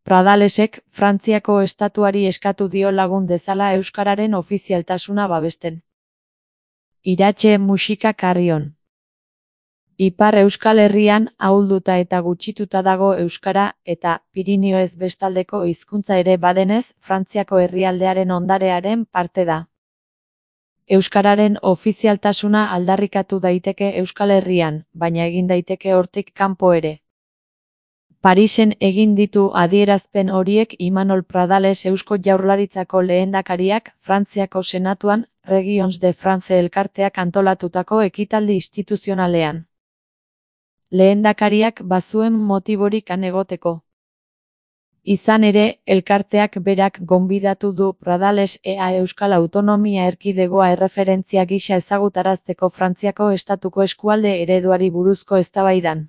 Pradalesek Frantziako estatuari eskatu dio lagun dezala euskararen ofizialtasuna babesten. Iratxe musika Carrion. Ipar Euskal Herrian ahulduta eta gutxituta dago euskara eta Pirinioez bestaldeko hizkuntza ere badenez, Frantziako herrialdearen ondarearen parte da. Euskararen ofizialtasuna aldarrikatu daiteke Euskal Herrian, baina egin daiteke hortik kanpo ere. Parisen egin ditu adierazpen horiek Imanol Pradales Eusko Jaurlaritzako lehendakariak Frantziako Senatuan Regions de France elkarteak antolatutako ekitaldi instituzionalean. Lehendakariak bazuen motiborik han egoteko. Izan ere, elkarteak berak gonbidatu du Pradales ea Euskal Autonomia Erkidegoa erreferentzia gisa ezagutarazteko Frantziako estatuko eskualde ereduari buruzko eztabaidan.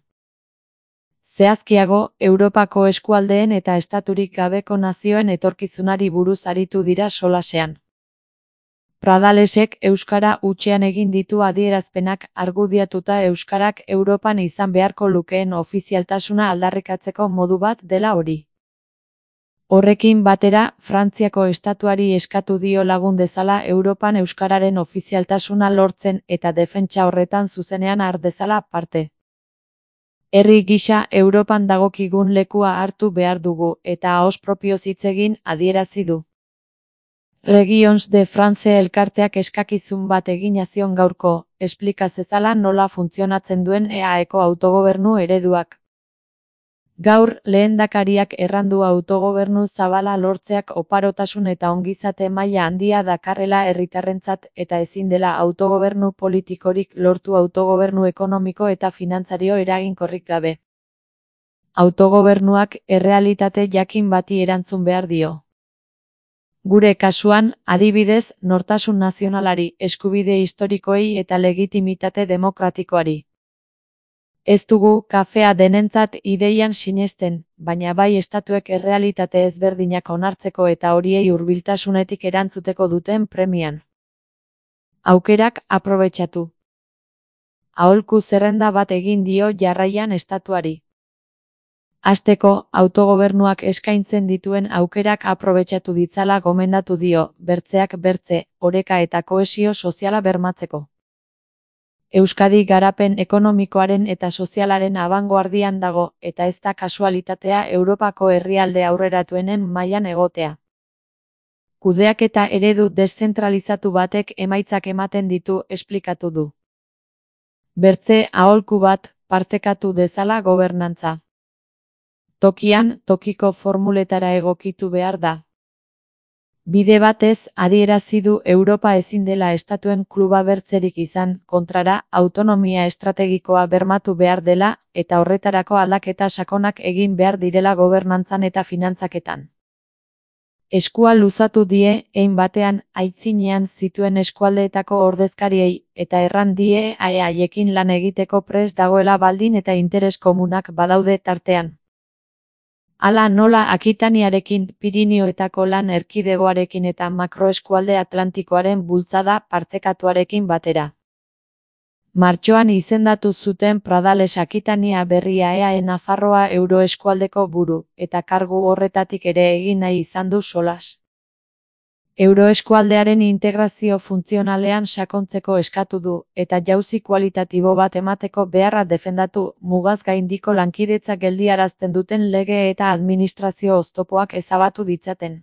Zehazkiago, Europako eskualdeen eta estaturik gabeko nazioen etorkizunari buruz aritu dira solasean. Pradalesek euskara hutsean egin ditu adierazpenak argudiatuta euskarak Europan izan beharko lukeen ofizialtasuna aldarrikatzeko modu bat dela hori. Horrekin batera, Frantziako estatuari eskatu dio lagun dezala Europan euskararen ofizialtasuna lortzen eta defentsa horretan zuzenean har dezala parte. Herri gisa Europan dagokigun lekua hartu behar dugu eta ahoz propioz hitz egin adierazi du. Regions de France elkarteak eskakizun bat egina zion gaurko, esplika zezala nola funtzionatzen duen EAeko autogobernu ereduak. Gaur, lehendakariak errandu autogobernu zabala lortzeak oparotasun eta ongizate maila handia dakarrela herritarrentzat eta ezin dela autogobernu politikorik lortu autogobernu ekonomiko eta finantzario eraginkorrik gabe. Autogobernuak errealitate jakin bati erantzun behar dio. Gure kasuan, adibidez, nortasun nazionalari, eskubide historikoei eta legitimitate demokratikoari. Ez dugu kafea denentzat ideian sinesten, baina bai estatuek errealitate ezberdinak onartzeko eta horiei hurbiltasunetik erantzuteko duten premian. Aukerak aprobetxatu. Aholku zerrenda bat egin dio jarraian estatuari. Hasteko, autogobernuak eskaintzen dituen aukerak aprobetxatu ditzala gomendatu dio, bertzeak bertze, oreka eta kohesio soziala bermatzeko. Euskadi garapen ekonomikoaren eta sozialaren abangoardian dago, eta ez da kasualitatea Europako herrialde aurreratuenen mailan egotea. Kudeaketa eredu deszentralizatu batek emaitzak ematen ditu esplikatu du. Bertze aholku bat, partekatu dezala gobernantza. Tokian, tokiko formuletara egokitu behar da. Bide batez, adierazi du Europa ezin dela estatuen kluba bertzerik izan, kontrara, autonomia estrategikoa bermatu behar dela, eta horretarako aldaketa sakonak egin behar direla gobernantzan eta finantzaketan. Eskua luzatu die, hein batean, aitzinean zituen eskualdeetako ordezkariei, eta erran die haiekin lan egiteko prest dagoela baldin eta interes komunak badaude tartean. Hala nola Akitaniarekin, Pirinioetako lan erkidegoarekin eta makroeskualde Atlantikoaren bultzada partekatuarekin batera. Martxoan izendatu zuten Pradales Akitania berria EAE Nafarroa euroeskualdeko buru, eta kargu horretatik ere egin nahi izan du solas. Euroeskualdearen integrazio funtzionalean sakontzeko eskatu du, eta jauzi kualitatibo bat emateko beharra defendatu, mugaz gaindiko lankidetza geldiarazten duten lege eta administrazio oztopoak ezabatu ditzaten.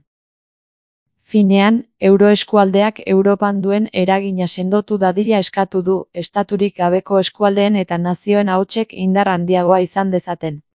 Finean, euroeskualdeak Europan duen eragina sendotu dadila eskatu du, estaturik gabeko eskualdeen eta nazioen ahotsek indar handiagoa izan dezaten.